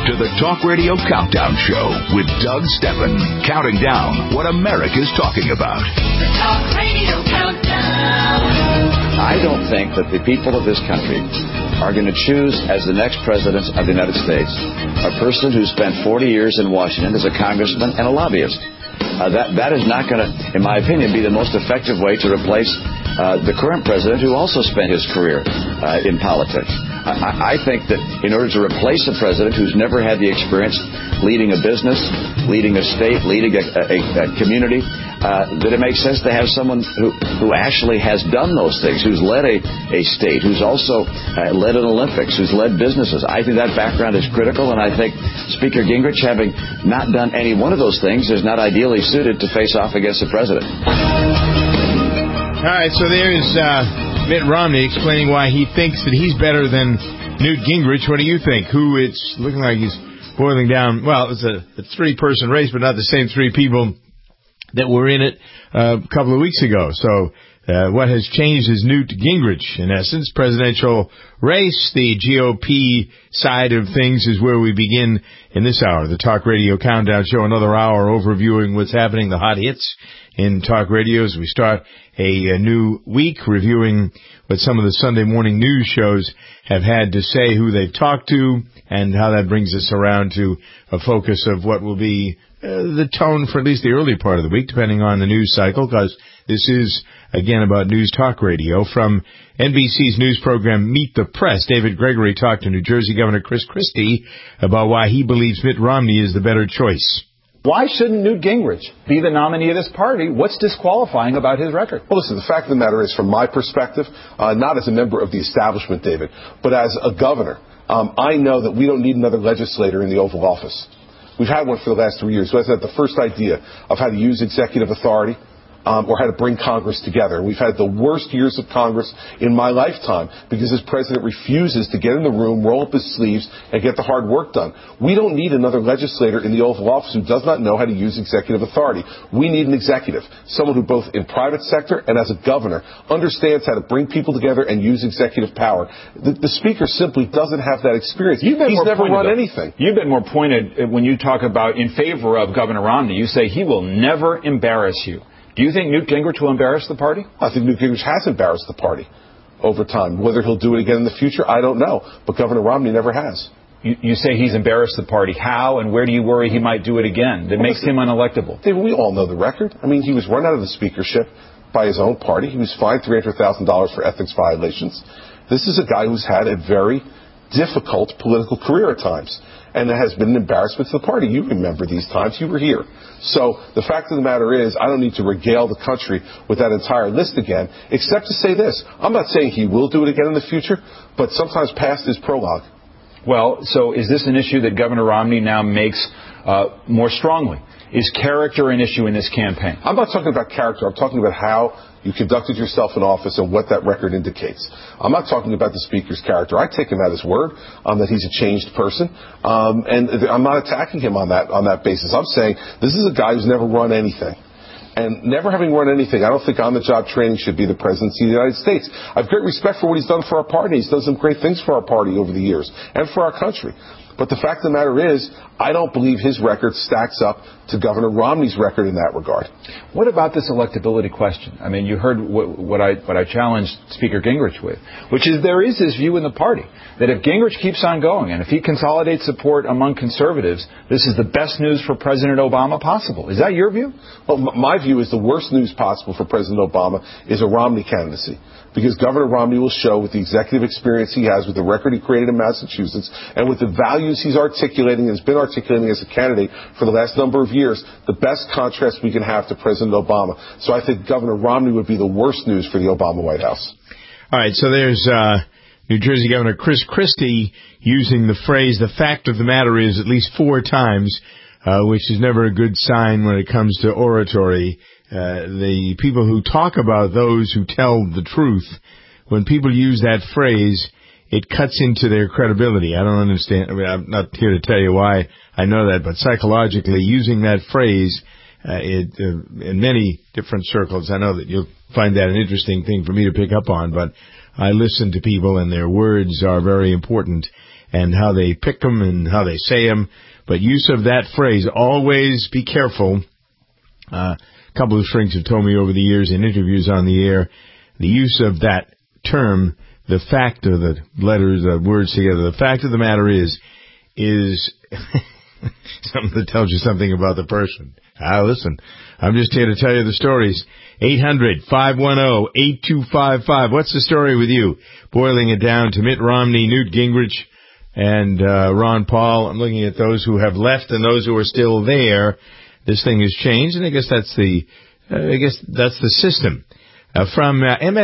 to the Talk Radio Countdown Show with Doug Steppen, counting down what America's talking about. The Talk Radio Countdown. I don't think that the people of this country are going to choose as the next president of the United States a person who spent 40 years in Washington as a congressman and a lobbyist. That is not going to, in my opinion, be the most effective way to replace the current president who also spent his career in politics. I think that in order to replace a president who's never had the experience leading a business, leading a state, leading a community, that it makes sense to have someone who actually has done those things, who's led a state, who's also led an Olympics, who's led businesses. I think that background is critical, and I think Speaker Gingrich, having not done any one of those things, is not ideally suited to face off against the president. All right, so there's Mitt Romney explaining why he thinks that he's better than Newt Gingrich. What do you think? Who it's looking like he's boiling down. Well, it's a three-person race, but not the same three people that were in it a couple of weeks ago. So what has changed is Newt Gingrich, in essence. Presidential race, the GOP side of things is where we begin in this hour. The Talk Radio Countdown Show, another hour overviewing what's happening, the hot hits in talk radio as we start a new week, reviewing what some of the Sunday morning news shows have had to say, who they've talked to, and how that brings us around to a focus of what will be the tone for at least the early part of the week, depending on the news cycle, because this is, again, about news talk radio. From NBC's news program Meet the Press, David Gregory talked to New Jersey Governor Chris Christie about why he believes Mitt Romney is the better choice. Why shouldn't Newt Gingrich be the nominee of this party? What's disqualifying about his record? Well, listen, the fact of the matter is, from my perspective, not as a member of the establishment, David, but as a governor, I know that we don't need another legislator in the Oval Office. We've had one for the last 3 years who has had the first idea of how to use executive authority or how to bring Congress together. We've had the worst years of Congress in my lifetime because this president refuses to get in the room, roll up his sleeves, and get the hard work done. We don't need another legislator in the Oval Office who does not know how to use executive authority. We need an executive, someone who both in private sector and as a governor understands how to bring people together and use executive power. The Speaker simply doesn't have that experience. He's never run anything. You've been more pointed when you talk about in favor of Governor Romney. You say he will never embarrass you. Do you think Newt Gingrich will embarrass the party? I think Newt Gingrich has embarrassed the party over time. Whether he'll do it again in the future, I don't know. But Governor Romney never has. You say he's embarrassed the party. How and where do you worry he might do it again that makes him unelectable? David, we all know the record. I mean, he was run out of the speakership by his own party. He was fined $300,000 for ethics violations. This is a guy who's had a very difficult political career at times. And it has been an embarrassment to the party. You remember these times. You were here. So the fact of the matter is, I don't need to regale the country with that entire list again, except to say this. I'm not saying he will do it again in the future, but sometimes past is prologue. Well, so is this an issue that Governor Romney now makes more strongly? Is character an issue in this campaign? I'm not talking about character. I'm talking about how you conducted yourself in office and what that record indicates. I'm not talking about the Speaker's character. I take him at his word that he's a changed person, and I'm not attacking him on that basis. I'm saying this is a guy who's never run anything. And never having run anything, I don't think on-the-job training should be the presidency of the United States. I have great respect for what he's done for our party. He's done some great things for our party over the years and for our country. But the fact of the matter is, I don't believe his record stacks up to Governor Romney's record in that regard. What about this electability question? I mean, you heard what I challenged Speaker Gingrich with, which is there is this view in the party that if Gingrich keeps on going and if he consolidates support among conservatives, this is the best news for President Obama possible. Is that your view? Well, my view is the worst news possible for President Obama is a Romney candidacy. Because Governor Romney will show with the executive experience he has, with the record he created in Massachusetts, and with the values he's articulating and has been articulating as a candidate for the last number of years, the best contrast we can have to President Obama. So I think Governor Romney would be the worst news for the Obama White House. All right, so there's New Jersey Governor Chris Christie using the phrase, the fact of the matter is, at least 4 times, which is never a good sign when it comes to oratory. The people who talk about those who tell the truth, when people use that phrase, it cuts into their credibility. I don't understand. I mean, I'm not here to tell you why I know that, but psychologically, using that phrase in many different circles, I know that you'll find that an interesting thing for me to pick up on, but I listen to people and their words are very important. and how they pick them and how they say them. But use of that phrase, always be careful. A couple of shrinks have told me over the years in interviews on the air, the use of that term, the fact of the letters, the words together, the fact of the matter is something that tells you something about the person. Listen, I'm just here to tell you the stories. 800-510-8255. What's the story with you? Boiling it down to Mitt Romney, Newt Gingrich, and Ron Paul. I'm looking at those who have left and those who are still there. This thing has changed, and I guess that's the system. From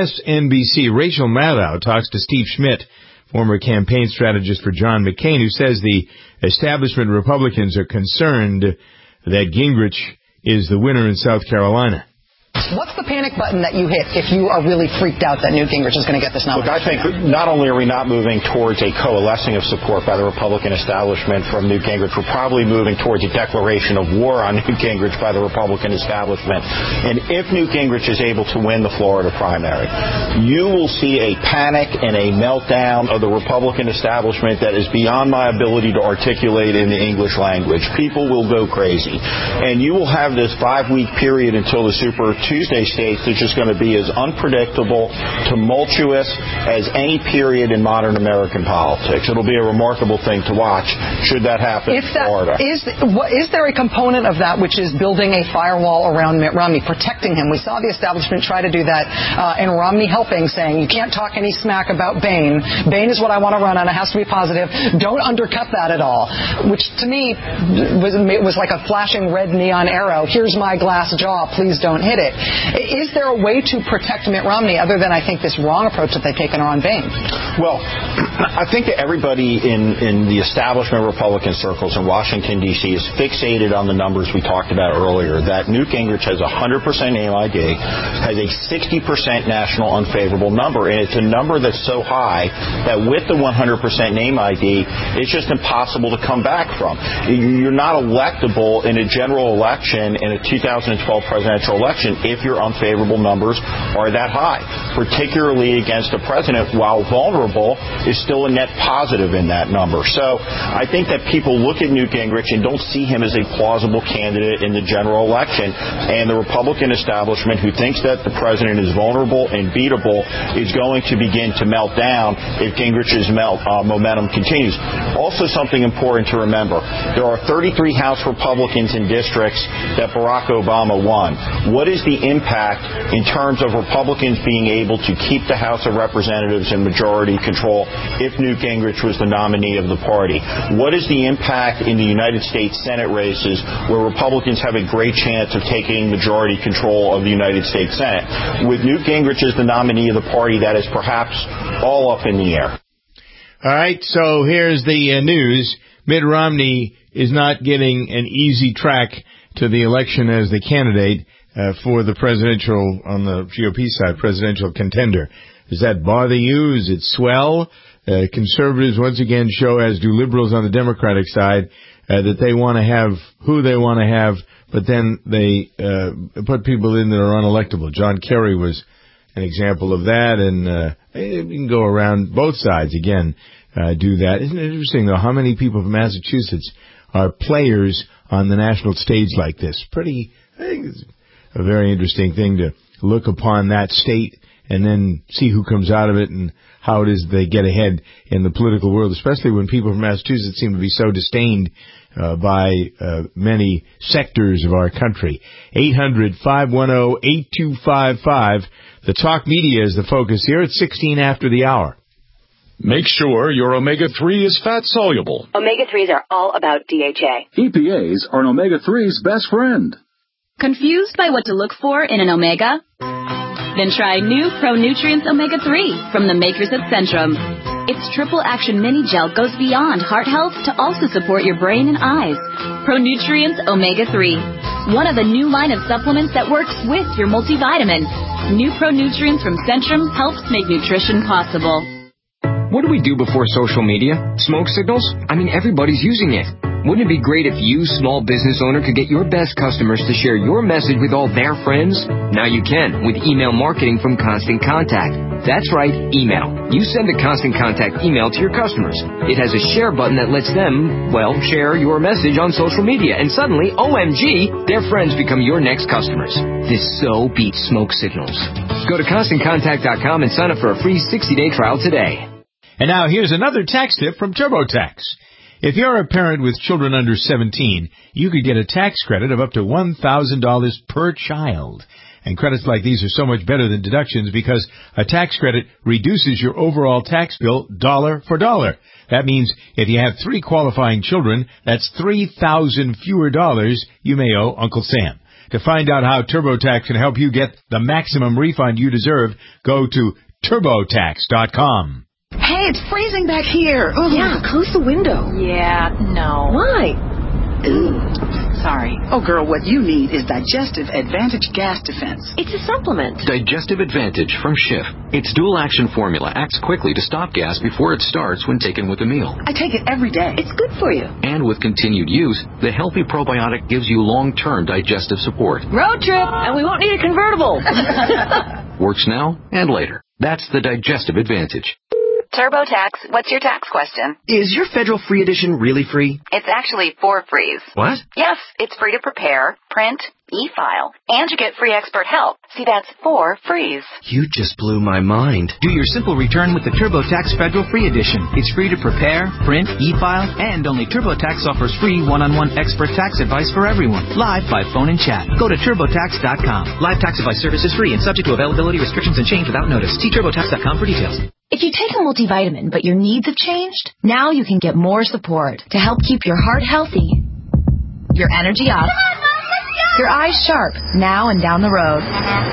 MSNBC, Rachel Maddow talks to Steve Schmidt, former campaign strategist for John McCain, who says the establishment Republicans are concerned that Gingrich is the winner in South Carolina. What's the panic button that you hit if you are really freaked out that Newt Gingrich is going to get this nomination? Look, I think not only are we not moving towards a coalescing of support by the Republican establishment from Newt Gingrich, we're probably moving towards a declaration of war on Newt Gingrich by the Republican establishment. And if Newt Gingrich is able to win the Florida primary, you will see a panic and a meltdown of the Republican establishment that is beyond my ability to articulate in the English language. People will go crazy. And you will have this 5-week period until the Super Tuesday states that's just going to be as unpredictable, tumultuous as any period in modern American politics. It'll be a remarkable thing to watch should that happen in Florida. Is there a component of that which is building a firewall around Mitt Romney, protecting him? We saw the establishment try to do that, and Romney helping, saying, you can't talk any smack about Bain. Bain is what I want to run on. It has to be positive. Don't undercut that at all, which to me was like a flashing red neon arrow. Here's my glass jaw. Please don't hit it. Is there a way to protect Mitt Romney other than, I think, this wrong approach that they've taken on Bain? Well, I think that everybody in the establishment Republican circles in Washington, D.C. is fixated on the numbers we talked about earlier, that Newt Gingrich has 100% name ID, has a 60% national unfavorable number, and it's a number that's so high that with the 100% name ID, it's just impossible to come back from. You're not electable in a general election, in a 2012 presidential election, if your unfavorable numbers are that high, particularly against a president, while vulnerable, is still a net positive in that number. So I think that people look at Newt Gingrich and don't see him as a plausible candidate in the general election, and the Republican establishment, who thinks that the president is vulnerable and beatable, is going to begin to melt down if Gingrich's momentum continues. Also, something important to remember, there are 33 House Republicans in districts that Barack Obama won. What is the impact in terms of Republicans being able to keep the House of Representatives in majority control if Newt Gingrich was the nominee of the party? What is the impact in the United States Senate races where Republicans have a great chance of taking majority control of the United States Senate? With Newt Gingrich as the nominee of the party, that is perhaps all up in the air. All right, so here's the news. Mitt Romney is not getting an easy track to the election as the candidate for the presidential, on the GOP side, presidential contender. Does that bother you? Is it swell? Conservatives once again show, as do liberals on the Democratic side, that they want to have who they want to have, but then they put people in that are unelectable. John Kerry was an example of that, and you can go around both sides again, do that. Isn't it interesting, though, how many people from Massachusetts are players on the national stage like this? I think it's a very interesting thing to look upon that state and then see who comes out of it and how it is they get ahead in the political world, especially when people from Massachusetts seem to be so disdained by many sectors of our country. 800-510-8255. The talk media is the focus here. It's 16 after the hour. Make sure your omega-3 is fat-soluble. Omega-3s are all about DHA. EPAs are an omega-3's best friend. Confused by what to look for in an omega? Then try new Pro Nutrients Omega-3 from the makers at Centrum. Its triple action mini gel goes beyond heart health to also support your brain and eyes. Pro Nutrients Omega-3, one of a new line of supplements that works with your multivitamin. New Pro Nutrients from Centrum helps make nutrition possible. What do we do before social media? Smoke signals? I mean, everybody's using it. Wouldn't it be great if you, small business owner, could get your best customers to share your message with all their friends? Now you can with email marketing from Constant Contact. That's right, email. You send a Constant Contact email to your customers. It has a share button that lets them, well, share your message on social media. And suddenly, OMG, their friends become your next customers. This so beats smoke signals. Go to ConstantContact.com and sign up for a free 60-day trial today. And now here's another tax tip from TurboTax. If you're a parent with children under 17, you could get a tax credit of up to $1,000 per child. And credits like these are so much better than deductions because a tax credit reduces your overall tax bill dollar for dollar. That means if you have 3 qualifying children, that's $3,000 fewer dollars you may owe Uncle Sam. To find out how TurboTax can help you get the maximum refund you deserve, go to TurboTax.com. Hey, it's freezing back here. Ugh. Yeah, close the window. Yeah, no. Why? Sorry. Oh, girl, what you need is Digestive Advantage Gas Defense. It's a supplement. Digestive Advantage from Schiff. Its dual-action formula acts quickly to stop gas before it starts when taken with a meal. I take it every day. It's good for you. And with continued use, the healthy probiotic gives you long-term digestive support. Road trip, and we won't need a convertible. Works now and later. That's the Digestive Advantage. TurboTax, what's your tax question? Is your federal free edition really free? It's actually 4 frees. What? Yes, it's free to prepare, print, e-file, and you get free expert help. See, that's 4 frees. You just blew my mind. Do your simple return with the TurboTax Federal Free Edition. It's free to prepare, print, e-file, and only TurboTax offers free one-on-one expert tax advice for everyone, live by phone and chat. Go to TurboTax.com. Live tax advice service is free and subject to availability restrictions and change without notice. See TurboTax.com for details. If you take a multivitamin but your needs have changed, now you can get more support to help keep your heart healthy, your energy up, your eyes sharp now and down the road,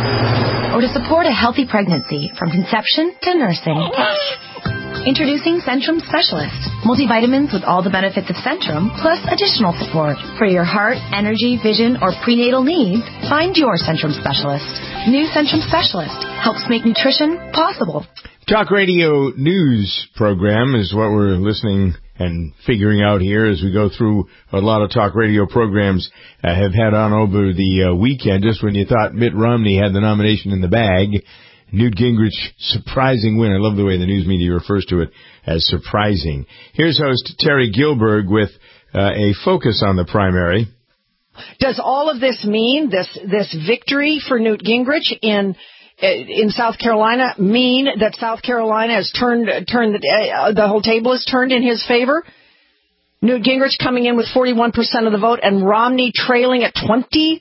or to support a healthy pregnancy from conception to nursing. Introducing Centrum Specialist. Multivitamins with all the benefits of Centrum, plus additional support. For your heart, energy, vision, or prenatal needs, find your Centrum Specialist. New Centrum Specialist helps make nutrition possible. Talk Radio News program is what we're listening and figuring out here as we go through a lot of talk radio programs have had on over the weekend. Just when you thought Mitt Romney had the nomination in the bag, Newt Gingrich, surprising win. I love the way the news media refers to it as surprising. Here's host Terry Gilberg with a focus on the primary. Does all of this mean, this victory for Newt Gingrich in South Carolina mean that South Carolina has turned the whole table is turned in his favor? Newt Gingrich coming in with 41% of the vote and Romney trailing at 27%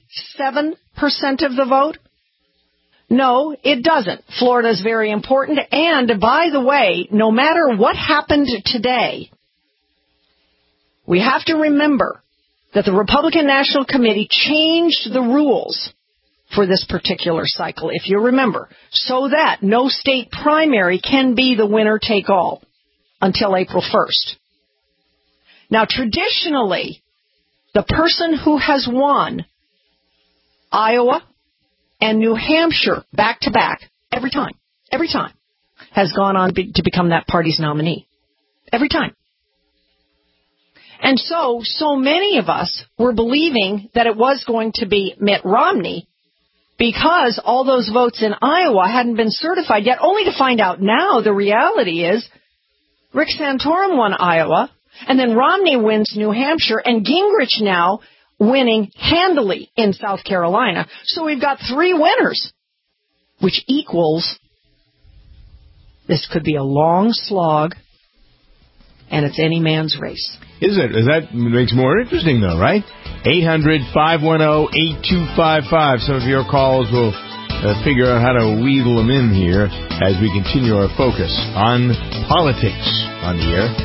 of the vote? No, it doesn't. Florida is very important. And by the way, no matter what happened today, we have to remember that the Republican National Committee changed the rules for this particular cycle, if you remember, so that no state primary can be the winner-take-all until April 1st. Now, traditionally, the person who has won Iowa and New Hampshire back-to-back, every time, has gone on to become that party's nominee. Every time. And so many of us were believing that it was going to be Mitt Romney because all those votes in Iowa hadn't been certified yet, only to find out now the reality is Rick Santorum won Iowa, and then Romney wins New Hampshire, and Gingrich now winning handily in South Carolina. So we've got 3 winners, which equals this could be a long slog, and it's any man's race. Is it? That makes it more interesting, though, right? 800-510-8255. Some of your calls will figure out how to wheedle them in here as we continue our focus on politics on the air.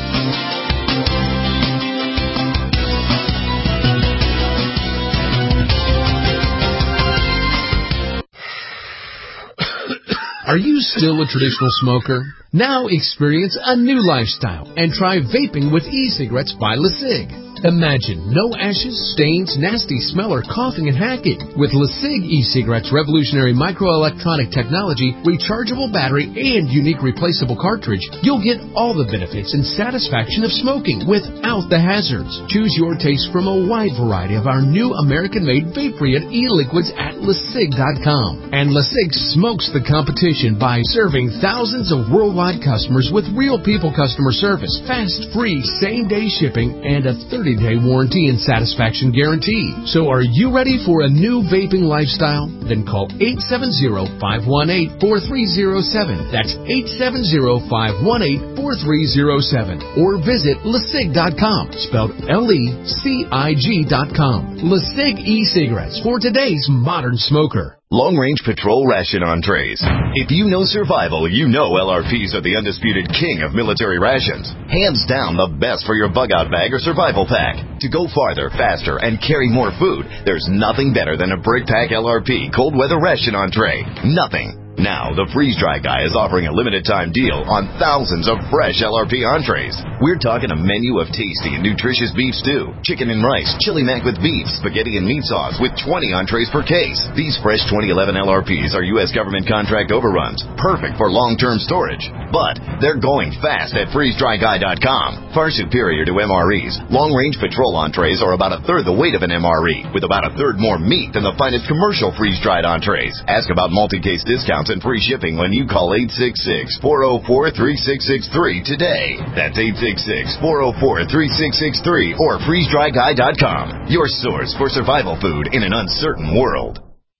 Are you still a traditional smoker? Now experience a new lifestyle and try vaping with e-cigarettes by LeSig. Imagine no ashes, stains, nasty smell, or coughing and hacking. With LeSig e-cigarettes' revolutionary microelectronic technology, rechargeable battery, and unique replaceable cartridge, you'll get all the benefits and satisfaction of smoking without the hazards. Choose your taste from a wide variety of our new American-made vape-free e-liquids at LeSig.com. And LeSig smokes the competition by serving thousands of worldwide customers with real people customer service, fast, free, same-day shipping, and a 30-day warranty and satisfaction guarantee. So are you ready for a new vaping lifestyle? Then call 870-518-4307. That's 870-518-4307. Or visit LeSig.com, spelled LECIG.com. LeSig e-cigarettes for today's modern smoker. Long-range patrol ration entrees. If you know survival, you know LRPs are the undisputed king of military rations. Hands down the best for your bug-out bag or survival pack. To go farther, faster, and carry more food, there's nothing better than a Brick Pack LRP cold weather ration entree. Nothing. Now, the Freeze Dry Guy is offering a limited-time deal on thousands of fresh LRP entrees. We're talking a menu of tasty and nutritious beef stew, chicken and rice, chili mac with beef, spaghetti and meat sauce with 20 entrees per case. These fresh 2011 LRPs are U.S. government contract overruns, perfect for long-term storage. But they're going fast at freezedryguy.com. Far superior to MREs, long-range patrol entrees are about a third the weight of an MRE, with about a third more meat than the finest commercial freeze-dried entrees. Ask about multi-case discounts and free shipping when you call 866-404-3663 today. That's 866-404-3663 or freezedryguy.com. Your source for survival food in an uncertain world.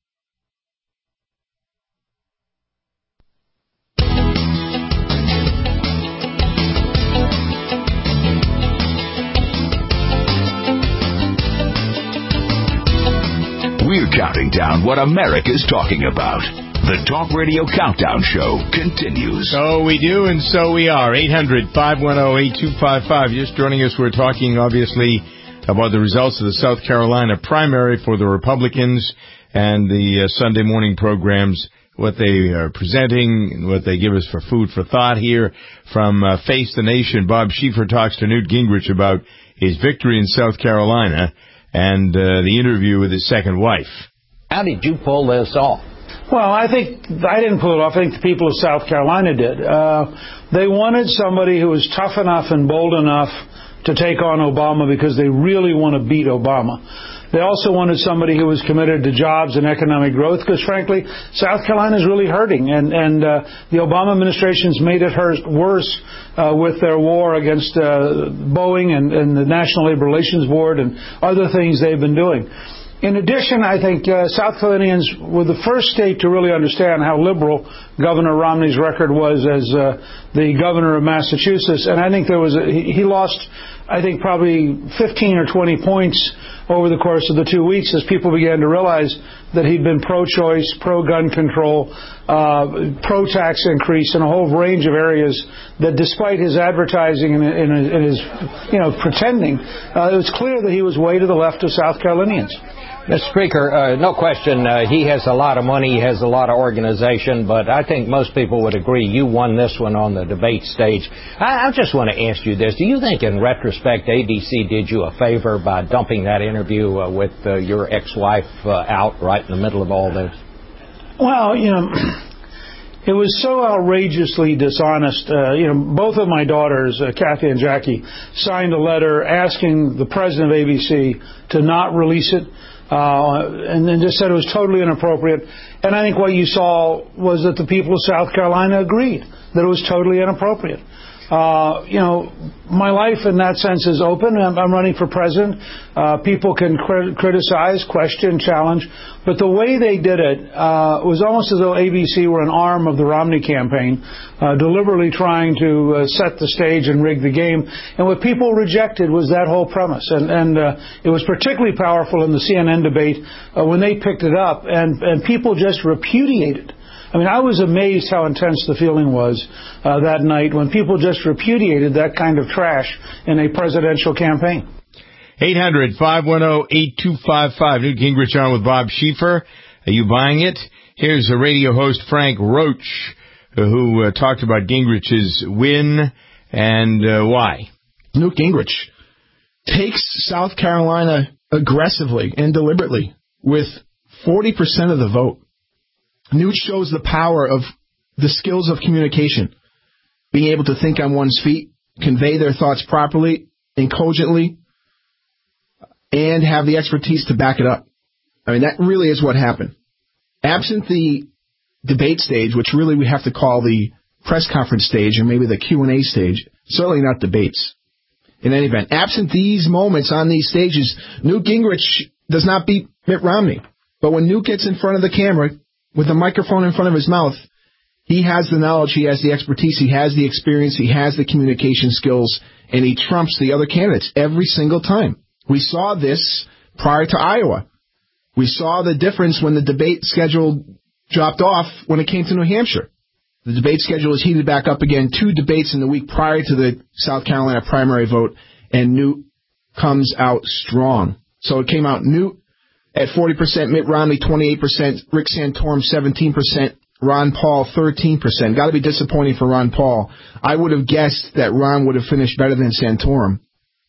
We're counting down what America's talking about. The Talk Radio Countdown Show continues. So we do, and so we are. 800-510-8255. Just joining us, we're talking, obviously, about the results of the South Carolina primary for the Republicans and the Sunday morning programs, what they are presenting, and what they give us for food for thought here. From Face the Nation, Bob Schieffer talks to Newt Gingrich about his victory in South Carolina and the interview with his second wife. How did you pull this off? Well, I think I didn't pull it off. I think the people of South Carolina did. They wanted somebody who was tough enough and bold enough to take on Obama because they really want to beat Obama. They also wanted somebody who was committed to jobs and economic growth because, frankly, South Carolina is really hurting. And the Obama administration's made it worse with their war against Boeing and the National Labor Relations Board and other things they've been doing. In addition, I think South Carolinians were the first state to really understand how liberal Governor Romney's record was as the governor of Massachusetts. And I think he lost, I think, probably 15 or 20 points over the course of the 2 weeks as people began to realize that he'd been pro-choice, pro-gun control, pro-tax increase in a whole range of areas that despite his advertising and his pretending, it was clear that he was way to the left of South Carolinians. Mr. Speaker, no question, he has a lot of money, he has a lot of organization, but I think most people would agree you won this one on the debate stage. I just want to ask you this. Do you think, in retrospect, ABC did you a favor by dumping that interview with your ex-wife out right in the middle of all this? Well, it was so outrageously dishonest. Both of my daughters, Kathy and Jackie, signed a letter asking the president of ABC to not release it. And then just said it was totally inappropriate. And I think what you saw was that the people of South Carolina agreed that it was totally inappropriate. My life in that sense is open. I'm running for president. People can criticize, question, challenge. But the way they did it was almost as though ABC were an arm of the Romney campaign, deliberately trying to set the stage and rig the game. And what people rejected was that whole premise. And it was particularly powerful in the CNN debate when they picked it up. And people just repudiated. I mean, I was amazed how intense the feeling was that night when people just repudiated that kind of trash in a presidential campaign. 800-510-8255. Newt Gingrich on with Bob Schieffer. Are you buying it? Here's the radio host Frank Roach, who talked about Gingrich's win and why. Newt Gingrich takes South Carolina aggressively and deliberately with 40% of the vote. Newt shows the power of the skills of communication, being able to think on one's feet, convey their thoughts properly and cogently, and have the expertise to back it up. I mean, that really is what happened. Absent the debate stage, which really we have to call the press conference stage and maybe the Q&A stage, certainly not debates. In any event, absent these moments on these stages, Newt Gingrich does not beat Mitt Romney. But when Newt gets in front of the camera with a microphone in front of his mouth, he has the knowledge, he has the expertise, he has the experience, he has the communication skills, and he trumps the other candidates every single time. We saw this prior to Iowa. We saw the difference when the debate schedule dropped off when it came to New Hampshire. The debate schedule is heated back up again, 2 debates in the week prior to the South Carolina primary vote, and Newt comes out strong. So it came out Newt at 40%, Mitt Romney 28%, Rick Santorum 17%, Ron Paul 13%. Got to be disappointing for Ron Paul. I would have guessed that Ron would have finished better than Santorum.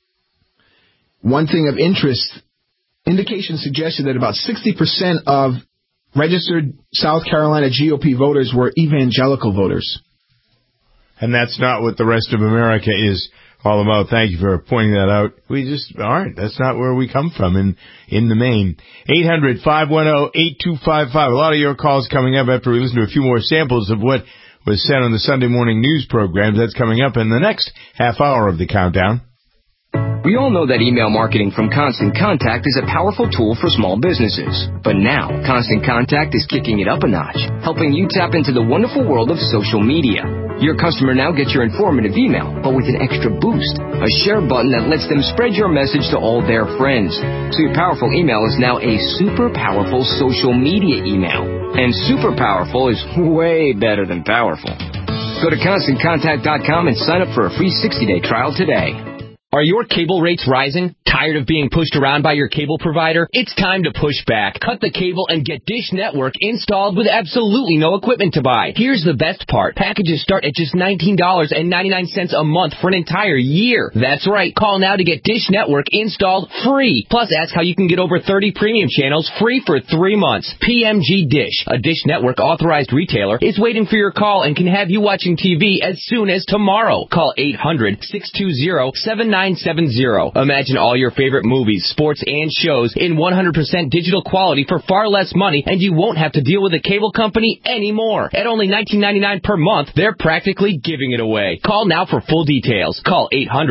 One thing of interest, indications suggested that about 60% of registered South Carolina GOP voters were evangelical voters. And that's not what the rest of America is all about. Thank you for pointing that out. We just aren't. That's not where we come from in the main. 800-510-8255. A lot of your calls coming up after we listen to a few more samples of what was said on the Sunday morning news programs. That's coming up in the next half hour of the countdown. We all know that email marketing from Constant Contact is a powerful tool for small businesses. But now, Constant Contact is kicking it up a notch, helping you tap into the wonderful world of social media. Your customer now gets your informative email, but with an extra boost, a share button that lets them spread your message to all their friends. So your powerful email is now a super powerful social media email. And super powerful is way better than powerful. Go to ConstantContact.com and sign up for a free 60-day trial today. Are your cable rates rising? Tired of being pushed around by your cable provider? It's time to push back. Cut the cable and get Dish Network installed with absolutely no equipment to buy. Here's the best part. Packages start at just $19.99 a month for an entire year. That's right. Call now to get Dish Network installed free. Plus, ask how you can get over 30 premium channels free for 3 months. PMG Dish, a Dish Network authorized retailer, is waiting for your call and can have you watching TV as soon as tomorrow. Call 800-620-7970. Imagine all your favorite movies, sports, and shows in 100% digital quality for far less money, and you won't have to deal with a cable company anymore. At only $19.99 per month, they're practically giving it away. Call now for full details. Call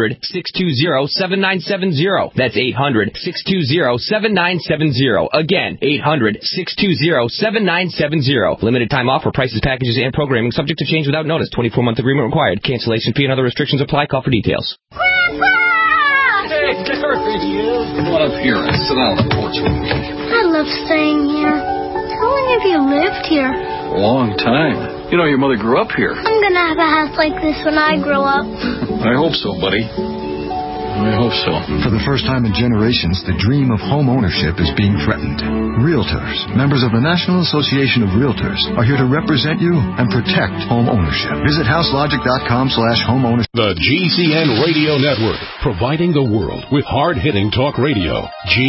800-620-7970. That's 800-620-7970. Again, 800-620-7970. Limited time offer. Prices, packages, and programming subject to change without notice. 24-month agreement required. Cancellation fee and other restrictions apply. Call for details. Hey, there he is. Come on up here and sit on the porch with me. I love staying here. How long have you lived here? A long time. You know, your mother grew up here. I'm gonna have a house like this when I grow up. I hope so, buddy. I hope so. For the first time in generations, the dream of home ownership is being threatened. Realtors, members of the National Association of Realtors, are here to represent you and protect home ownership. Visit houselogic.com/homeownership. The GCN Radio Network, providing the world with hard-hitting talk radio.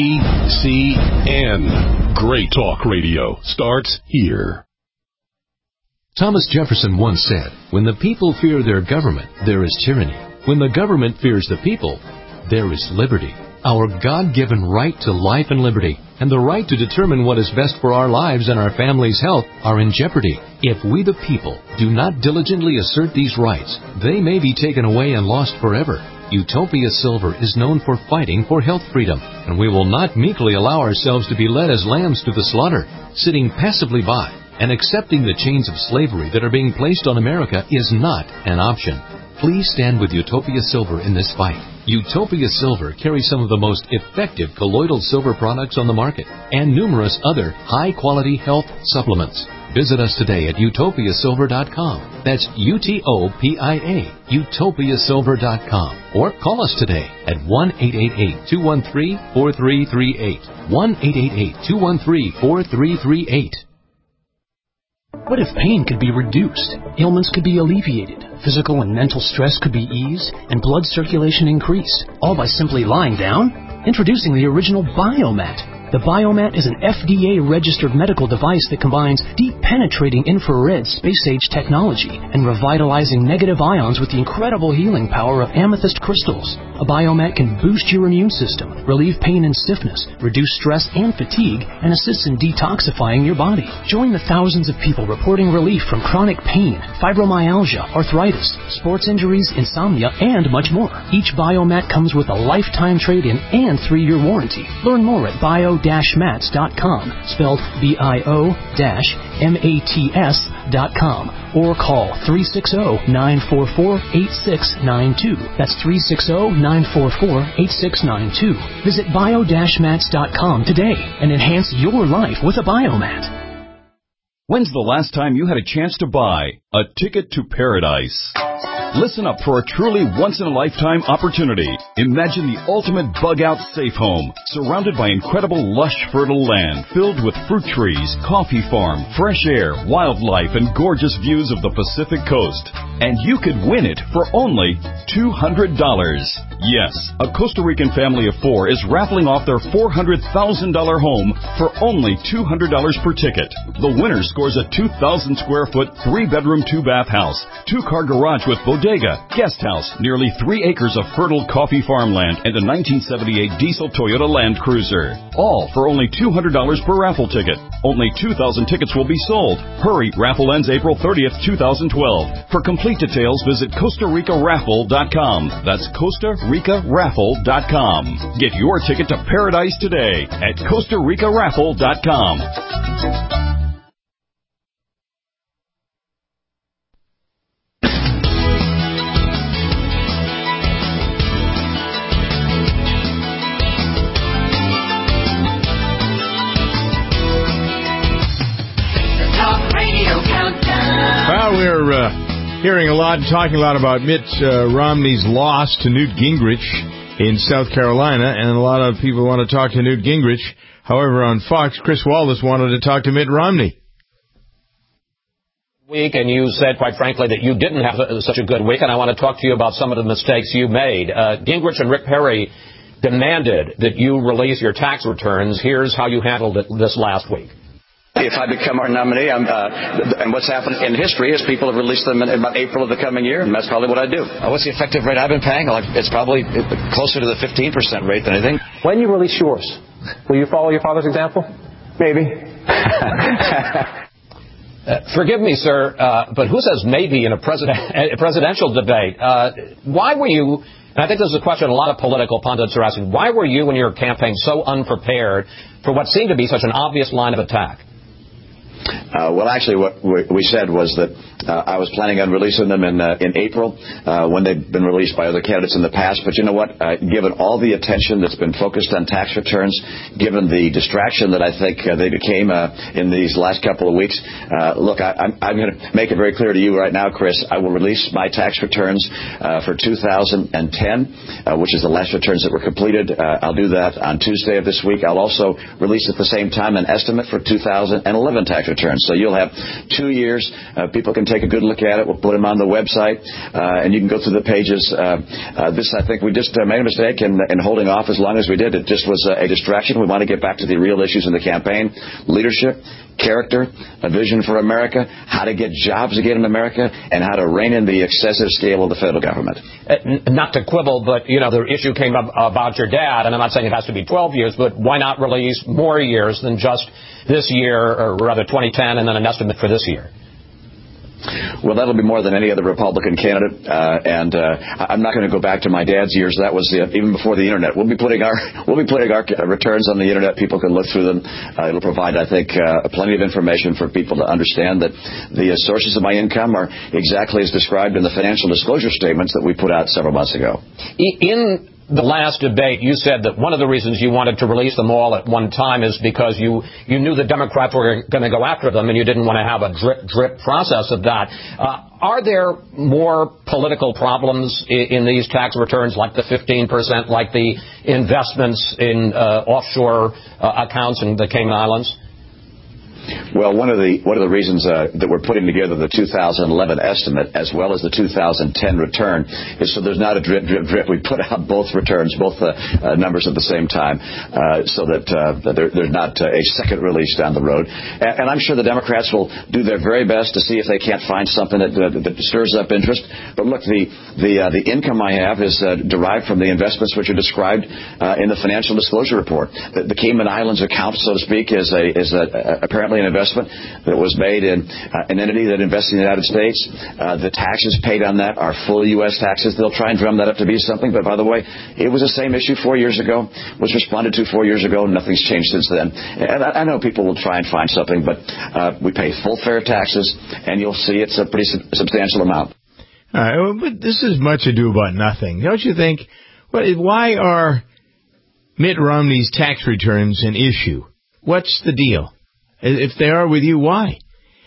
GCN. Great talk radio starts here. Thomas Jefferson once said, "When the people fear their government, there is tyranny. When the government fears the people, there is liberty." Our God-given right to life and liberty and the right to determine what is best for our lives and our family's health are in jeopardy. If we the people do not diligently assert these rights, they may be taken away and lost forever. Utopia Silver is known for fighting for health freedom, and we will not meekly allow ourselves to be led as lambs to the slaughter. Sitting passively by and accepting the chains of slavery that are being placed on America is not an option. Please stand with Utopia Silver in this fight. Utopia Silver carries some of the most effective colloidal silver products on the market and numerous other high-quality health supplements. Visit us today at utopiasilver.com. That's UTOPIA, utopiasilver.com. Or call us today at 1-888-213-4338. 1-888-213-4338. What if pain could be reduced, ailments could be alleviated, physical and mental stress could be eased, and blood circulation increased, all by simply lying down? Introducing the original Biomat. The Biomat is an FDA-registered medical device that combines deep penetrating infrared space-age technology and revitalizing negative ions with the incredible healing power of amethyst crystals. A Biomat can boost your immune system, relieve pain and stiffness, reduce stress and fatigue, and assists in detoxifying your body. Join the thousands of people reporting relief from chronic pain, fibromyalgia, arthritis, sports injuries, insomnia, and much more. Each Biomat comes with a lifetime trade-in and 3-year warranty. Learn more at bio-mats.com, spelled bio-mats.com, or call 360-944-8692. That's 360-944-8692. Visit bio-mats.com today and enhance your life with a Biomat. When's the last time you had a chance to buy a ticket to paradise? Listen up for a truly once-in-a-lifetime opportunity. Imagine the ultimate bug-out safe home, surrounded by incredible lush, fertile land, filled with fruit trees, coffee farm, fresh air, wildlife, and gorgeous views of the Pacific coast. And you could win it for only $200. Yes, a Costa Rican family of 4 is raffling off their $400,000 home for only $200 per ticket. The winner scores a 2,000-square-foot, 3-bedroom, 2-bath house, 2-car garage with bodega, guest house, nearly 3 acres of fertile coffee farmland, and a 1978 diesel Toyota Land Cruiser. All for only $200 per raffle ticket. Only 2,000 tickets will be sold. Hurry, raffle ends April 30th, 2012. For complete details, visit CostaRicaRaffle.com. That's CostaRicaRaffle.com. Get your ticket to paradise today at CostaRicaRaffle.com. Well, we're hearing a lot, talking a lot about Mitt Romney's loss to Newt Gingrich in South Carolina, and a lot of people want to talk to Newt Gingrich. However, on Fox, Chris Wallace wanted to talk to Mitt Romney. Week, and you said, quite frankly, that you didn't have such a good week, and I want to talk to you about some of the mistakes you made. Gingrich and Rick Perry demanded that you release your tax returns. Here's how you handled it this last week. If I become our nominee, and what's happened in history is people have released them in about April of the coming year, and that's probably what I do. What's the effective rate I've been paying? It's probably closer to the 15% rate than anything. When you release yours, will you follow your father's example? Maybe. Forgive me, sir, but who says maybe in a presidential debate? Why were you, and I think this is a question a lot of political pundits are asking, why were you and your campaign so unprepared for what seemed to be such an obvious line of attack? Well, actually, what we said was that I was planning on releasing them in April when they've been released by other candidates in the past. But you know what? Given all the attention that's been focused on tax returns, given the distraction that I think they became in these last couple of weeks, look, I'm going to make it very clear to you right now, Chris. I will release my tax returns for 2010, which is the last returns that were completed. I'll do that on Tuesday of this week. I'll also release at the same time an estimate for 2011 tax returns. So you'll have 2 years. People can take a good look at it. We'll put them on the website, and you can go through the pages. This, I think, we just made a mistake in holding off as long as we did. It just was a distraction. We want to get back to the real issues in the campaign: leadership, character, a vision for America, how to get jobs again in America, and how to rein in the excessive scale of the federal government. Not to quibble, but, you know, the issue came up about your dad, and I'm not saying it has to be 12 years, but why not release more years than just this year, or rather 2010, and then an estimate for this year? Well, that'll be more than any other Republican candidate, and I'm not going to go back to my dad's years. That was even before the internet. We'll be putting our returns on the internet. People can look through them. It'll provide, I think, plenty of information for people to understand that the sources of my income are exactly as described in the financial disclosure statements that we put out several months ago. In the last debate, you said that one of the reasons you wanted to release them all at one time is because you knew the Democrats were going to go after them, and you didn't want to have a drip process of that. Are there more political problems in these tax returns, like the 15%, like the investments in offshore accounts in the Cayman Islands? Well, one of the reasons that we're putting together the 2011 estimate as well as the 2010 return is so there's not a drip. We put out both returns, both numbers at the same time, so that there's not a second release down the road. And I'm sure the Democrats will do their very best to see if they can't find something that stirs up interest. But look, the income I have is derived from the investments which are described in the financial disclosure report. The Cayman Islands account, so to speak, is apparently an investment that was made in an entity that invests in the United States. The taxes paid on that are full U.S. taxes. They'll try and drum that up to be something. But by the way, it was the same issue 4 years ago, was responded to 4 years ago. Nothing's changed since then. And I know people will try and find something, but we pay full fair taxes, and you'll see it's a pretty substantial amount. All right, well, but this is much ado about nothing. Don't you think? Why are Mitt Romney's tax returns an issue? What's the deal? If they are with you, why?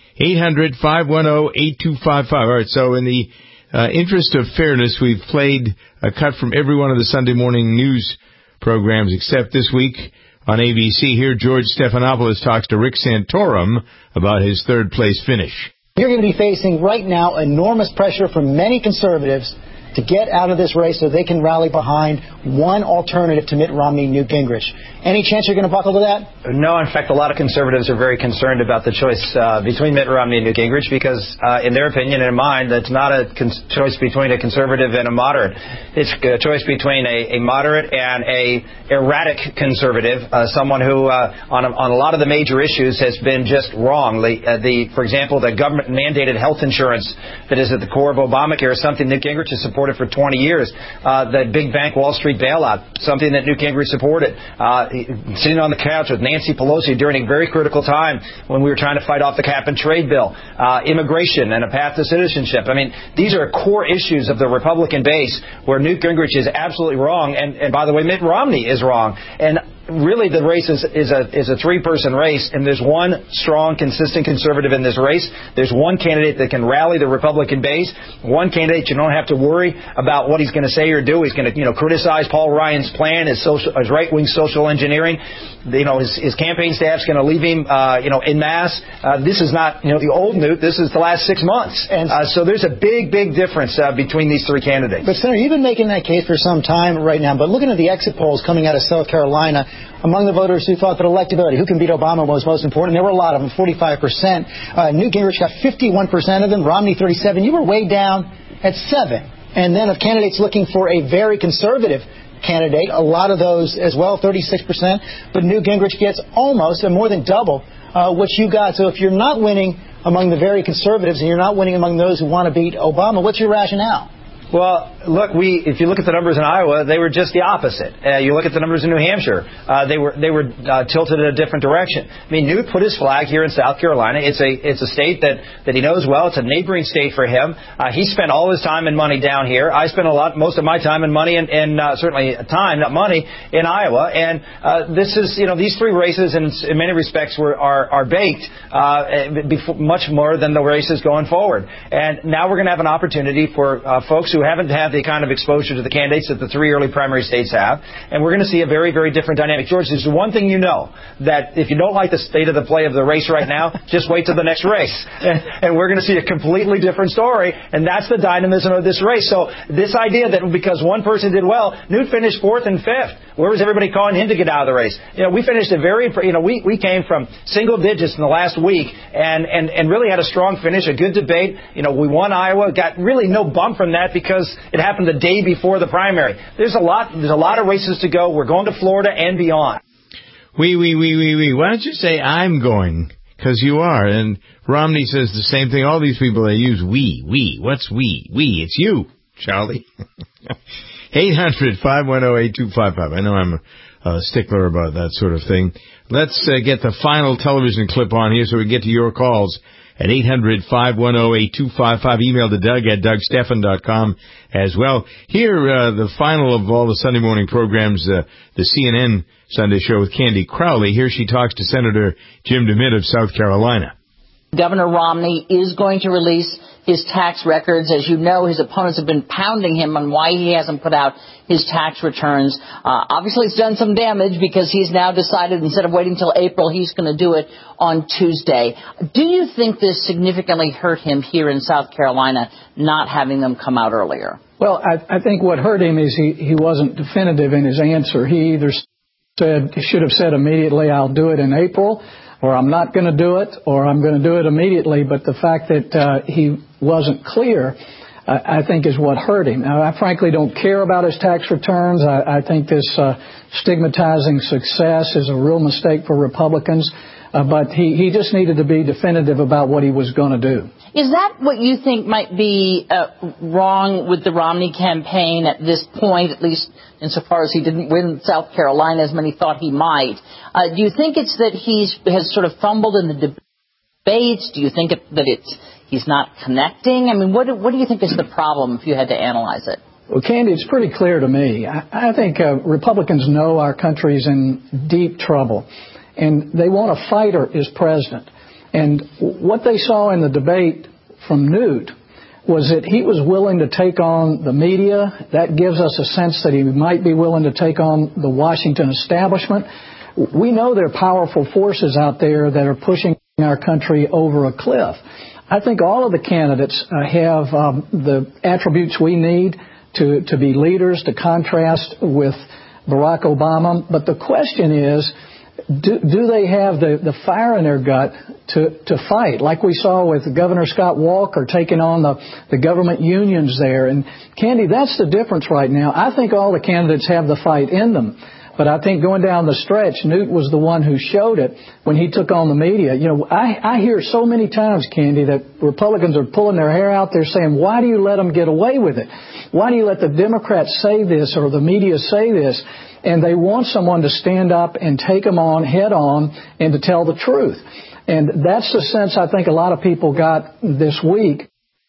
800-510-8255. All right, so in the interest of fairness, we've played a cut from every one of the Sunday morning news programs except this week on ABC. Here, George Stephanopoulos talks to Rick Santorum about his third-place finish. You're going to be facing right now enormous pressure from many conservatives to get out of this race so they can rally behind one alternative to Mitt Romney, Newt Gingrich. Any chance you're going to buckle to that? No, in fact, a lot of conservatives are very concerned about the choice between Mitt Romney and Newt Gingrich because, in their opinion and in mine, that's not a choice between a conservative and a moderate. It's a choice between a moderate and a erratic conservative, someone who, on a lot of the major issues, has been just wrong. For example, the government-mandated health insurance that is at the core of Obamacare is something Newt Gingrich has supported for 20 years. The big bank Wall Street bailout, something that Newt Gingrich supported. Sitting on the couch with Nancy Pelosi during a very critical time when we were trying to fight off the cap and trade bill. Immigration and a path to citizenship. I mean, these are core issues of the Republican base where Newt Gingrich is absolutely wrong. And by the way, Mitt Romney is wrong. And really, the race is a three-person race, and there's one strong, consistent conservative in this race. There's one candidate that can rally the Republican base. One candidate you don't have to worry about what he's going to say or do. He's going to criticize Paul Ryan's plan, his right-wing social engineering. His campaign staff's going to leave him, en masse. This is not, the old Newt. This is the last 6 months. And so there's a big, big difference between these three candidates. But, Senator, you've been making that case for some time right now. But looking at the exit polls coming out of South Carolina, among the voters who thought that electability, who can beat Obama, was most important, there were a lot of them, 45%. Newt Gingrich got 51% of them, Romney 37%. You were way down at 7%. And then of candidates looking for a very conservative candidate, a lot of those as well, 36%. But Newt Gingrich gets almost and more than double what you got. So if you're not winning among the very conservatives and you're not winning among those who want to beat Obama, what's your rationale? Well, look, if you look at the numbers in Iowa, they were just the opposite. You look at the numbers in New Hampshire, they were tilted in a different direction. I mean, Newt put his flag here in South Carolina. It's a state that he knows well. It's a neighboring state for him. He spent all his time and money down here. I spent most of my time and money and certainly time, not money, in Iowa. And this is, these three races in many respects are baked much more than the races going forward. And now we're going to have an opportunity for folks who haven't had the kind of exposure to the candidates that the three early primary states have. And we're going to see a very, very different dynamic. George, there's one thing that if you don't like the state of the play of the race right now, just wait till the next race. And we're going to see a completely different story. And that's the dynamism of this race. So this idea that because one person did well, Newt finished 4th and 5th. Where was everybody calling him to get out of the race? We finished we came from single digits in the last week and really had a strong finish, a good debate. We won Iowa, got really no bump from that because it happened the day before the primary. There's a lot of races to go. We're going to Florida and beyond. Why don't you say I'm going? Because you are. And Romney says the same thing. All these people, they use we. What's we? We. It's you, Charlie. 800-510-8255. I know I'm a stickler about that sort of thing. Let's get the final television clip on here so we get to your calls at 800-510-8255. Email to Doug at DougStephan.com as well. Here, the final of all the Sunday morning programs, the CNN Sunday show with Candy Crowley. Here she talks to Senator Jim DeMint of South Carolina. Governor Romney is going to release his tax records. As you know, his opponents have been pounding him on why he hasn't put out his tax returns. Obviously, it's done some damage because he's now decided instead of waiting until April, he's going to do it on Tuesday. Do you think this significantly hurt him here in South Carolina, not having them come out earlier? Well, I think what hurt him is he wasn't definitive in his answer. He either should have said immediately, I'll do it in April, or I'm not going to do it, or I'm going to do it immediately. But the fact that he wasn't clear, I think, is what hurt him. Now, I frankly don't care about his tax returns. I think this stigmatizing success is a real mistake for Republicans. But he just needed to be definitive about what he was going to do. Is that what you think might be wrong with the Romney campaign at this point, at least insofar as he didn't win South Carolina as many thought he might? Do you think it's that has sort of fumbled in the debates? Do you think that he's not connecting? I mean, what do you think is the problem if you had to analyze it? Well, Candy, it's pretty clear to me. I think Republicans know our country's in deep trouble, and they want a fighter as president. And what they saw in the debate from Newt was that he was willing to take on the media. That gives us a sense that he might be willing to take on the Washington establishment. We know there are powerful forces out there that are pushing our country over a cliff. I think all of the candidates have the attributes we need to be leaders, to contrast with Barack Obama. But the question is, do they have the fire in their gut to fight, like we saw with Governor Scott Walker taking on the government unions there? And, Candy, that's the difference right now. I think all the candidates have the fight in them. But I think going down the stretch, Newt was the one who showed it when he took on the media. You know, I hear so many times, Candy, that Republicans are pulling their hair out. They're saying, why do you let them get away with it? Why do you let the Democrats say this or the media say this? And they want someone to stand up and take them on head on and to tell the truth. And that's the sense I think a lot of people got this week.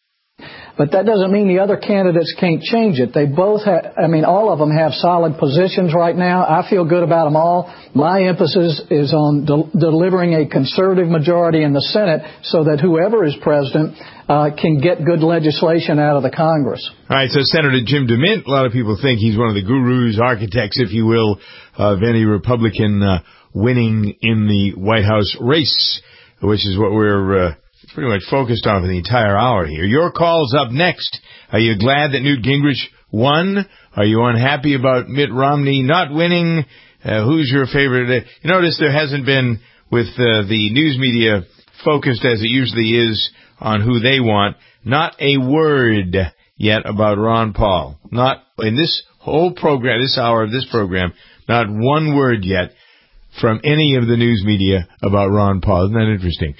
But that doesn't mean the other candidates can't change it. They both have, all of them have solid positions right now. I feel good about them all. My emphasis is on delivering a conservative majority in the Senate so that whoever is president can get good legislation out of the Congress. All right, so Senator Jim DeMint, a lot of people think he's one of the gurus, architects, if you will, of any Republican winning in the White House race, which is what we're pretty much focused on for the entire hour here. Your call's up next. Are you glad that Newt Gingrich won? Are you unhappy about Mitt Romney not winning? Who's your favorite? You notice there hasn't been, with the news media focused as it usually is on who they want, not a word yet about Ron Paul. Not in this whole program, this hour of this program, not one word yet from any of the news media about Ron Paul. Isn't that interesting?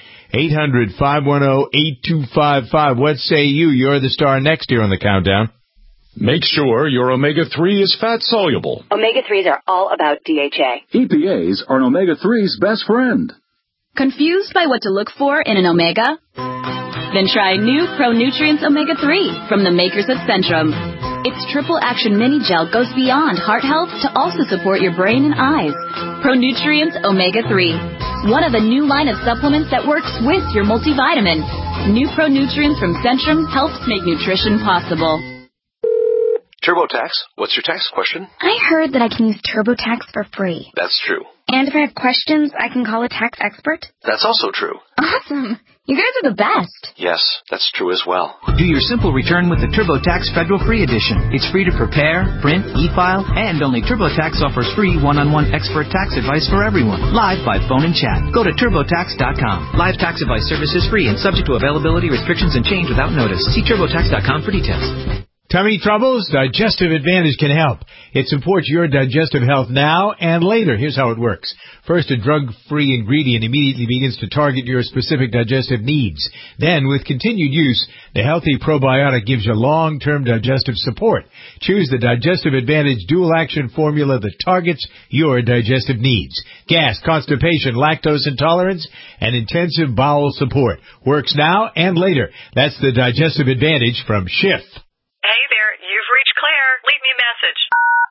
800-510-8255. What say you? You're the star next here on the countdown. Make sure your omega-3 is fat-soluble. Omega-3s are all about DHA. EPAs are an omega-3's best friend. Confused by what to look for in an omega? Then try new ProNutrients Omega-3 from the makers of Centrum. Its triple action mini gel goes beyond heart health to also support your brain and eyes. ProNutrients Omega-3, one of a new line of supplements that works with your multivitamin. New ProNutrients from Centrum helps make nutrition possible. TurboTax, what's your tax question? I heard that I can use TurboTax for free. That's true. And if I have questions, I can call a tax expert? That's also true. Awesome. You guys are the best. Yes, that's true as well. Do your simple return with the TurboTax Federal Free Edition. It's free to prepare, print, e-file, and only TurboTax offers free one-on-one expert tax advice for everyone, live by phone and chat. Go to TurboTax.com. Live tax advice service is free and subject to availability, restrictions, and change without notice. See TurboTax.com for details. Tummy troubles? Digestive Advantage can help. It supports your digestive health now and later. Here's how it works. First, a drug-free ingredient immediately begins to target your specific digestive needs. Then, with continued use, the healthy probiotic gives you long-term digestive support. Choose the Digestive Advantage dual-action formula that targets your digestive needs. Gas, constipation, lactose intolerance, and intensive bowel support. Works now and later. That's the Digestive Advantage from Schiff. Hey there, you've reached Claire. Leave me a message.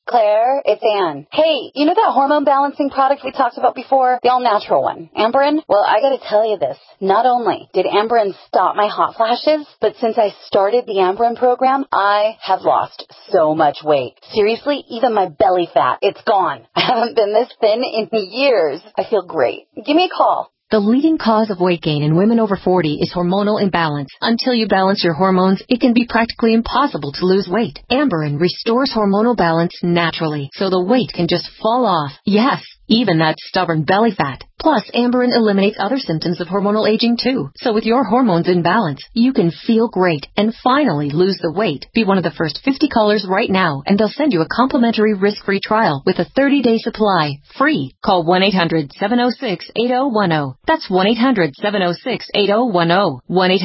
Claire, it's Anne. Hey, you know that hormone balancing product we talked about before? The all-natural one. Amberen? Well, I gotta tell you this. Not only did Amberen stop my hot flashes, but since I started the Amberen program, I have lost so much weight. Seriously, even my belly fat, it's gone. I haven't been this thin in years. I feel great. Give me a call. The leading cause of weight gain in women over 40 is hormonal imbalance. Until you balance your hormones, it can be practically impossible to lose weight. Amberen restores hormonal balance naturally, so the weight can just fall off. Yes, even that stubborn belly fat. Plus, Amberen eliminates other symptoms of hormonal aging too. So with your hormones in balance, you can feel great and finally lose the weight. Be one of the first 50 callers right now, and they'll send you a complimentary risk-free trial with a 30-day supply, free. Call 1-800-706-8010. That's 1-800-706-8010.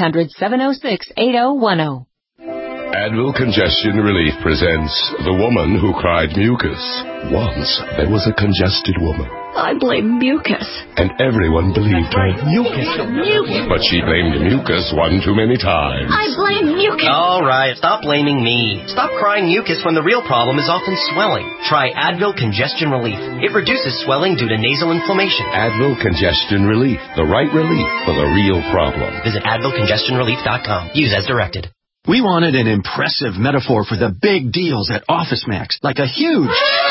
1-800-706-8010. Advil Congestion Relief presents The Woman Who Cried Mucus. Once there was a congested woman. I blame mucus. And everyone believed her. Mucus. But she blamed mucus one too many times. I blame mucus. All right, stop blaming me. Stop crying mucus when the real problem is often swelling. Try Advil Congestion Relief. It reduces swelling due to nasal inflammation. Advil Congestion Relief. The right relief for the real problem. Visit AdvilCongestionRelief.com. Use as directed. We wanted an impressive metaphor for the big deals at OfficeMax, like a huge...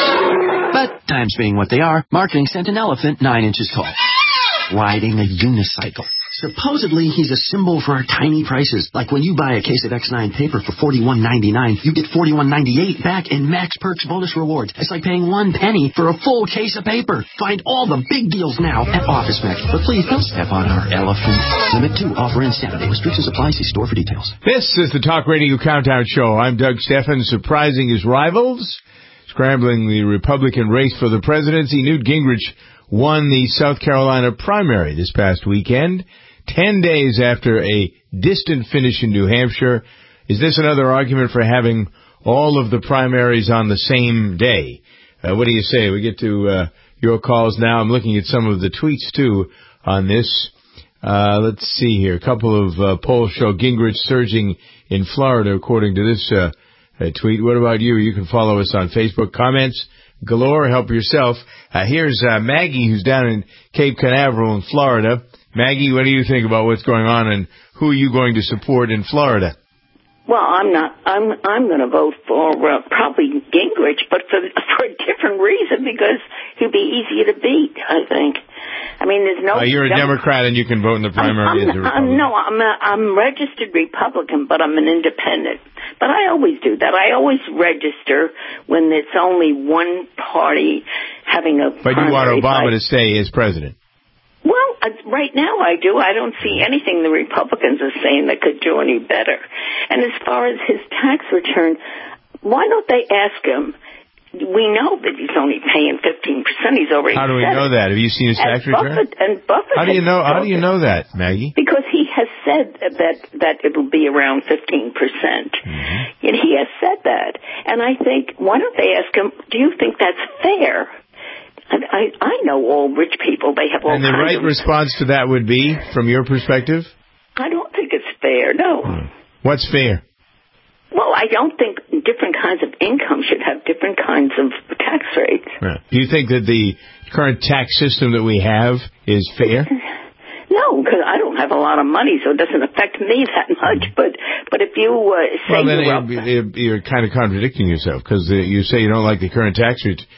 But times being what they are, marketing sent an elephant 9 inches tall, riding a unicycle. Supposedly, he's a symbol for our tiny prices. Like when you buy a case of X9 paper for $41.99, you get $41.98 back in Max Perks bonus rewards. It's like paying 1 penny for a full case of paper. Find all the big deals now at OfficeMax. But please don't step on our elephant. Limit 2. Offer ends Saturday. Restrictions apply. See store for details. This is the Talk Radio Countdown Show. I'm Doug Steffen, surprising his rivals, scrambling the Republican race for the presidency. Newt Gingrich won the South Carolina primary this past weekend, 10 days after a distant finish in New Hampshire. Is this another argument for having all of the primaries on the same day? What do you say? We get to your calls now. I'm looking at some of the tweets, too, on this. Let's see here. A couple of polls show Gingrich surging in Florida, according to this tweet. What about you? You can follow us on Facebook. Comments galore. Help yourself. Here's Maggie, who's down in Cape Canaveral in Florida. Maggie, what do you think about what's going on, and who are you going to support in Florida? Well, I'm going to vote for probably Gingrich, but for a different reason, because he'd be easier to beat, I think. I mean, there's no... you're a Democrat and you can vote in the primary as a Republican. No, I'm registered Republican, but I'm an independent. But I always do that. I always register when it's only one party having a primary. But you want Obama to stay as president? Well, right now I do. I don't see anything the Republicans are saying that could do any better. And as far as his tax return, why don't they ask him? We know that he's only paying 15%. He's already. How do we know that? Have you seen his tax return? Buffett. How do you know that, Maggie? Because he has said that it'll be around 15%. Mm-hmm. And he has said that. And I think, why don't they ask him? Do you think that's fair? I know all rich people. They have all. And the right response to that would be, from your perspective? I don't think it's fair. No. What's fair? Well, I don't think different kinds of income should have different kinds of tax rates. Right. Do you think that the current tax system that we have is fair? No, because I don't have a lot of money, so it doesn't affect me that much. But if you say... Well, then you're kind of contradicting yourself, because you say you don't like the current tax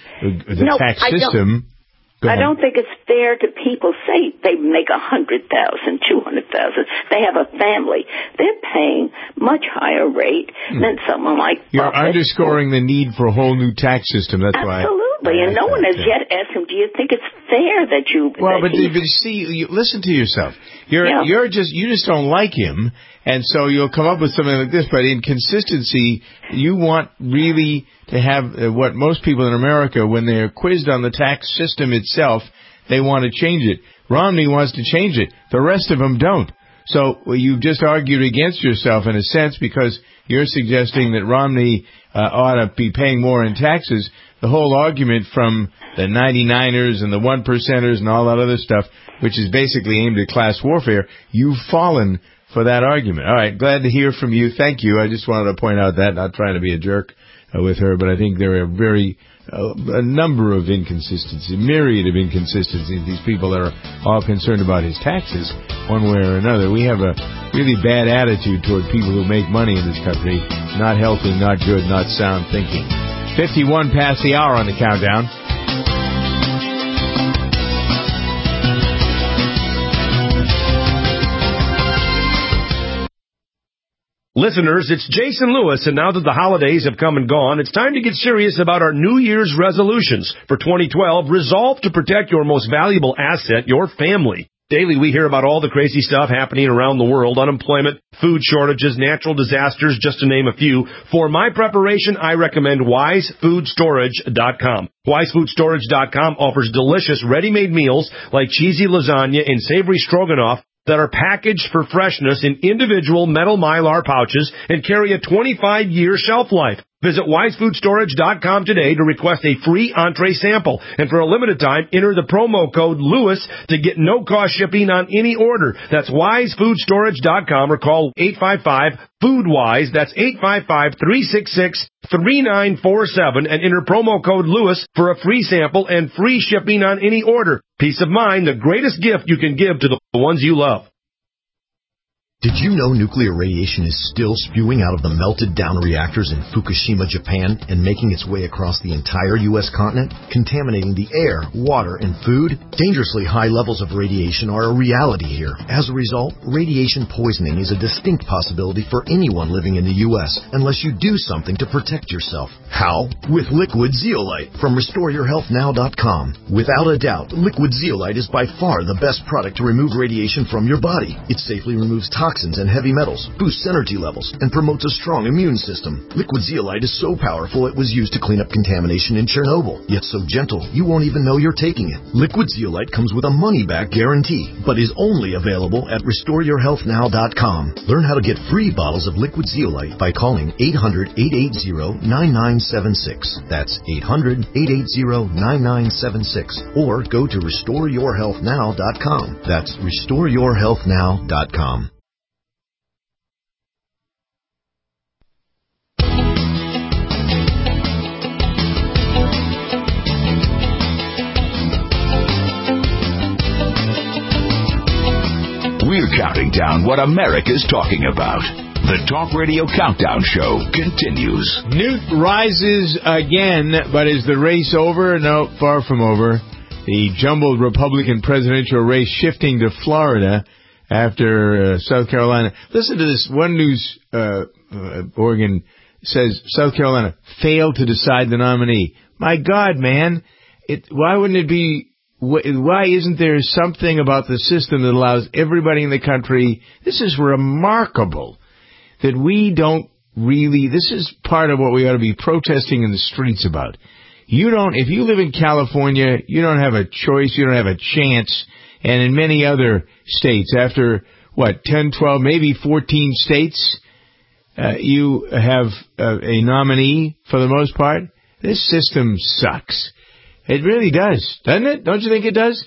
system. I don't think it's fair to people. Say they make $100,000, $200,000. They have a family. They're paying much higher rate than someone like Buffett. You're underscoring the need for a whole new tax system. That's why. Absolutely. And no one has yet asked him, do you think it's fair that you... Well, but see, listen to yourself. You just don't like him, and so you'll come up with something like this. But in consistency, you want really to have what most people in America, when they're quizzed on the tax system itself, they want to change it. Romney wants to change it. The rest of them don't. So you've just argued against yourself in a sense, because you're suggesting that Romney ought to be paying more in taxes. The whole argument from the 99ers and the 1%ers and all that other stuff, which is basically aimed at class warfare, you've fallen for that argument. All right, glad to hear from you. Thank you. I just wanted to point out that, not trying to be a jerk. with her, but I think there are a number of inconsistencies, a myriad of inconsistencies. These people that are all concerned about his taxes, one way or another. We have a really bad attitude toward people who make money in this country. Not healthy, not good, not sound thinking. 51 past the hour on the countdown. Listeners, it's Jason Lewis, and now that the holidays have come and gone, it's time to get serious about our New Year's resolutions. For 2012, resolve to protect your most valuable asset, your family. Daily, we hear about all the crazy stuff happening around the world, unemployment, food shortages, natural disasters, just to name a few. For my preparation, I recommend WiseFoodStorage.com. WiseFoodStorage.com offers delicious ready-made meals like cheesy lasagna and savory stroganoff that are packaged for freshness in individual metal Mylar pouches and carry a 25-year shelf life. Visit WiseFoodStorage.com today to request a free entree sample. And for a limited time, enter the promo code LEWIS to get no-cost shipping on any order. That's WiseFoodStorage.com or call 855-FOODWISE. That's 855-366-3947 and enter promo code LEWIS for a free sample and free shipping on any order. Peace of mind, the greatest gift you can give to the ones you love. Did you know nuclear radiation is still spewing out of the melted-down reactors in Fukushima, Japan, and making its way across the entire U.S. continent, contaminating the air, water, and food? Dangerously high levels of radiation are a reality here. As a result, radiation poisoning is a distinct possibility for anyone living in the U.S. unless you do something to protect yourself. How? With Liquid Zeolite from RestoreYourHealthNow.com. Without a doubt, Liquid Zeolite is by far the best product to remove radiation from your body. It safely removes toxins and heavy metals, boosts energy levels, and promotes a strong immune system. Liquid Zeolite is so powerful it was used to clean up contamination in Chernobyl, yet so gentle you won't even know you're taking it. Liquid Zeolite comes with a money-back guarantee, but is only available at RestoreYourHealthNow.com. Learn how to get free bottles of Liquid Zeolite by calling 800-880-9976. That's 800-880-9976. Or go to RestoreYourHealthNow.com. That's RestoreYourHealthNow.com. We're counting down what America's talking about. The Talk Radio Countdown Show continues. Newt rises again, but is the race over? No, far from over. The jumbled Republican presidential race shifting to Florida after South Carolina. Listen to this. One news organ says South Carolina failed to decide the nominee. My God, man. Why wouldn't it be... Why isn't there something about the system that allows everybody in the country... This is remarkable that we don't really... This is part of what we ought to be protesting in the streets about. If you live in California, you don't have a choice, you don't have a chance. And in many other states, after, 10, 12, maybe 14 states, you have a nominee for the most part. This system sucks. It really does, doesn't it? Don't you think it does?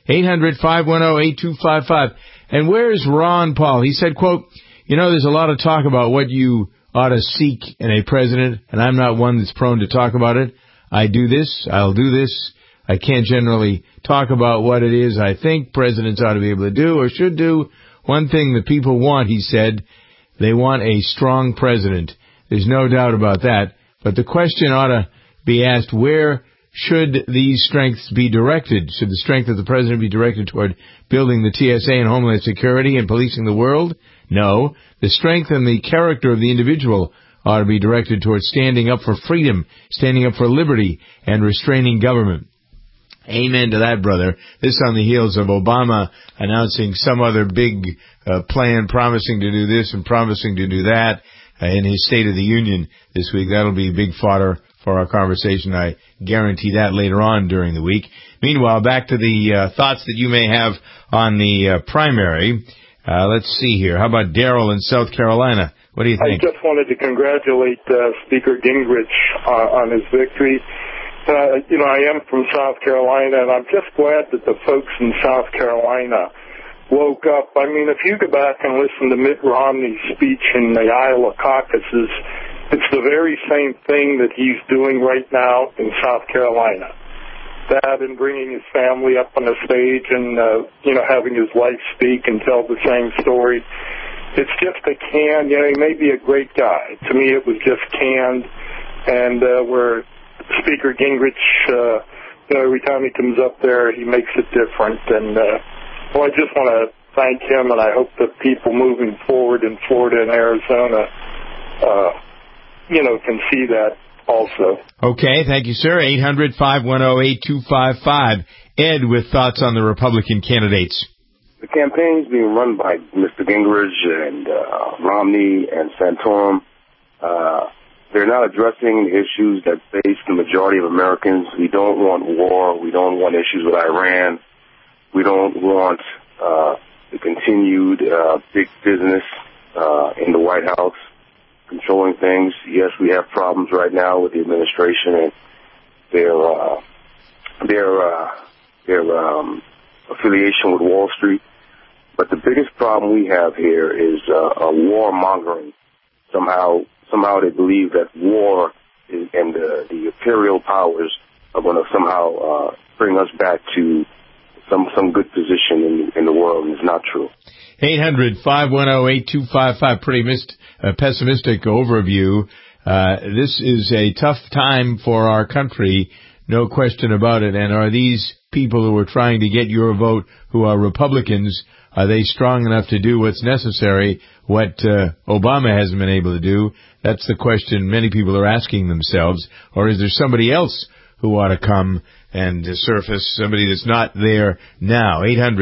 800-510-8255. And where's Ron Paul? He said, quote, there's a lot of talk about what you ought to seek in a president, and I'm not one that's prone to talk about it. I do this, I'll do this. I can't generally talk about what it is I think presidents ought to be able to do or should do. One thing that people want, he said, they want a strong president. There's no doubt about that. But the question ought to be asked, where should these strengths be directed? Should the strength of the president be directed toward building the TSA and Homeland Security and policing the world? No. The strength and the character of the individual ought to be directed toward standing up for freedom, standing up for liberty, and restraining government. Amen to that, brother. This on the heels of Obama announcing some other big plan, promising to do this and promising to do that in his State of the Union this week. That'll be big fodder for our conversation. I guarantee that later on during the week. Meanwhile, back to the thoughts that you may have on the primary. Let's see here. How about Daryl in South Carolina? What do you think? I just wanted to congratulate Speaker Gingrich on his victory. I am from South Carolina, and I'm just glad that the folks in South Carolina woke up. I mean, if you go back and listen to Mitt Romney's speech in the Iowa caucuses, It's the very same thing that he's doing right now in South Carolina. That and bringing his family up on the stage and, having his wife speak and tell the same story. It's just a can. He may be a great guy. To me, it was just canned. And where Speaker Gingrich, every time he comes up there, he makes it different. And, I just want to thank him, and I hope that people moving forward in Florida and Arizona, can see that also. Okay, thank you, sir. 800-510-8255. Ed with thoughts on the Republican candidates. The campaigns being run by Mr. Gingrich and Romney and Santorum, they're not addressing the issues that face the majority of Americans. We don't want war. We don't want issues with Iran. We don't want the continued big business in the White House controlling things. Yes, we have problems right now with the administration and their affiliation with Wall Street. But the biggest problem we have here is a warmongering. Somehow they believe that war and the imperial powers are going to somehow bring us back to some good position in the world, and it's not true. 800-510-8255. Pretty pessimistic overview. This is a tough time for our country, no question about it. And are these people who are trying to get your vote, who are Republicans, are they strong enough to do what's necessary, what Obama hasn't been able to do? That's the question many people are asking themselves. Or is there somebody else who ought to come and surface, somebody that's not there now?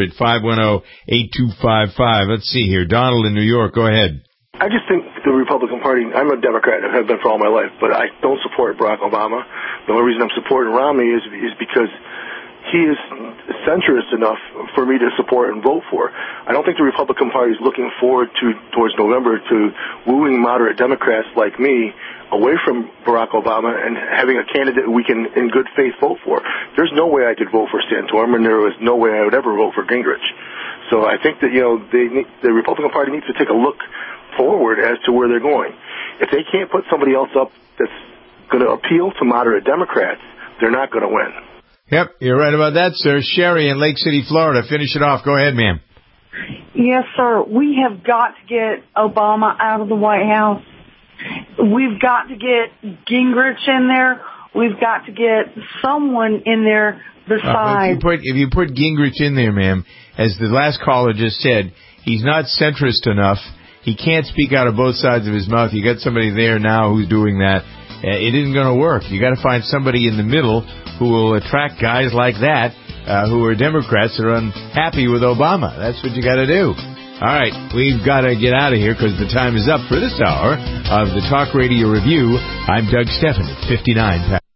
800-510-8255. Let's see here. Donald in New York, go ahead. I just think the Republican Party, I'm a Democrat, I have been for all my life, but I don't support Barack Obama. The only reason I'm supporting Romney is because he is centrist enough for me to support and vote for. I don't think the Republican Party is looking forward towards November to wooing moderate Democrats like me away from Barack Obama and having a candidate we can, in good faith, vote for. There's no way I could vote for Santorum, and there was no way I would ever vote for Gingrich. So I think that, the Republican Party needs to take a look forward as to where they're going. If they can't put somebody else up that's going to appeal to moderate Democrats, they're not going to win. Yep, you're right about that, sir. Sherry in Lake City, Florida. Finish it off. Go ahead, ma'am. Yes, sir. We have got to get Obama out of the White House. We've got to get Gingrich in there. We've got to get someone in there besides. If you put Gingrich in there, ma'am, as the last caller just said, he's not centrist enough. He can't speak out of both sides of his mouth. You got somebody there now who's doing that. It isn't going to work. You got to find somebody in the middle who will attract guys like that, who are Democrats that are unhappy with Obama. That's what you got to do. All right, we've got to get out of here because the time is up for this hour of the Talk Radio Review. I'm Doug Stephan at 59.